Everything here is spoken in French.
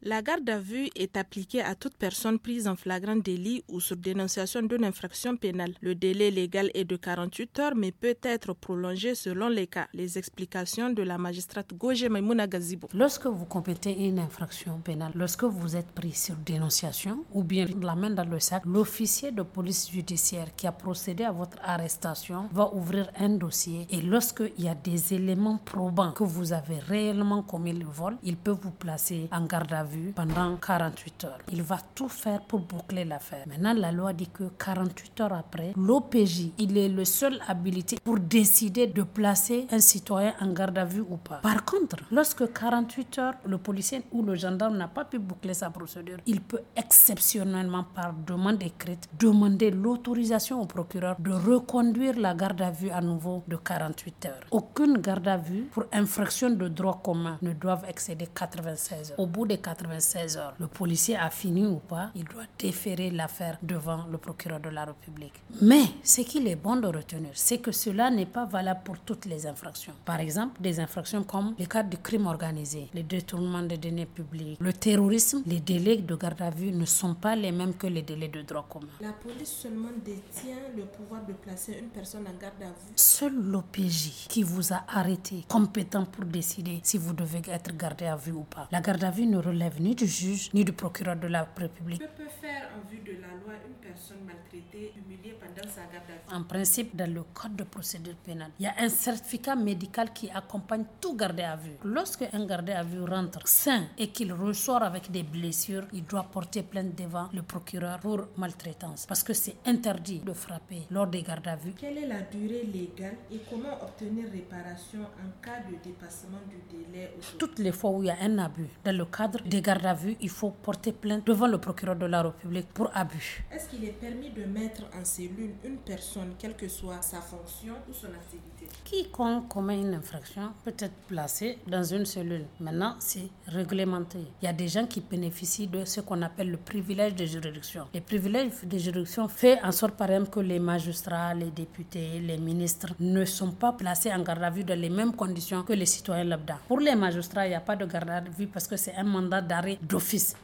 La garde à vue est appliquée à toute personne prise en flagrant délit ou sur dénonciation d'une infraction pénale. Le délai légal est de 48 heures mais peut être prolongé selon les cas. Les explications de la magistrate Goje Maimouna Gazibo. Lorsque vous commettez une infraction pénale, lorsque vous êtes pris sur dénonciation ou bien la main dans le sac, l'officier de police judiciaire qui a procédé à votre arrestation va ouvrir un dossier et lorsqu'il y a des éléments probants que vous avez réellement commis le vol, il peut vous placer en garde à vue pendant 48 heures. Il va tout faire pour boucler l'affaire. Maintenant, la loi dit que 48 heures après, l'OPJ, il est le seul habilité pour décider de placer un citoyen en garde à vue ou pas. Par contre, lorsque 48 heures, le policier ou le gendarme n'a pas pu boucler sa procédure, il peut exceptionnellement, par demande écrite, demander l'autorisation au procureur de reconduire la garde à vue à nouveau de 48 heures. Aucune garde à vue pour infraction de droit commun ne doit excéder 96 heures. Au bout des 96 heures, le policier a fini ou pas, il doit déférer l'affaire devant le procureur de la République. Mais ce qu'il est bon de retenir, c'est que cela n'est pas valable pour toutes les infractions. Par exemple, des infractions comme les cas de crime organisé, le détournement des deniers publics, le terrorisme, les délais de garde à vue ne sont pas les mêmes que les délais de droit commun. La police seulement détient le pouvoir de placer une personne en garde à vue. Seul l'OPJ qui vous a arrêté, compétent pour décider si vous devez être gardé à vue ou pas. La garde à vue ne relève ni du juge ni du procureur de la République. Que peut faire en vue de la loi une personne maltraitée, humiliée pendant sa garde à vue? En principe, dans le code de procédure pénale, il y a un certificat médical qui accompagne tout gardé à vue. Lorsque un gardé à vue rentre sain et qu'il ressort avec des blessures, il doit porter plainte devant le procureur pour maltraitance parce que c'est interdit de frapper lors des gardes à vue. Quelle est la durée légale et comment obtenir réparation en cas de dépassement du délai? Toutes les fois où il y a un abus, dans le cadre des gardes à vue, il faut porter plainte devant le procureur de la République pour abus. Est-ce qu'il est permis de mettre en cellule une personne, quelle que soit sa fonction ou son activité? Quiconque commet une infraction peut être placé dans une cellule. Maintenant, c'est réglementé. Il y a des gens qui bénéficient de ce qu'on appelle le privilège de juridiction. Les privilèges de juridiction fait en sorte, par exemple, que les magistrats, les députés, les ministres ne sont pas placés en garde à vue dans les mêmes conditions que les citoyens lambda. Pour les magistrats, il n'y a pas de garde à vue parce que c'est un mandat d'arrêt d'office.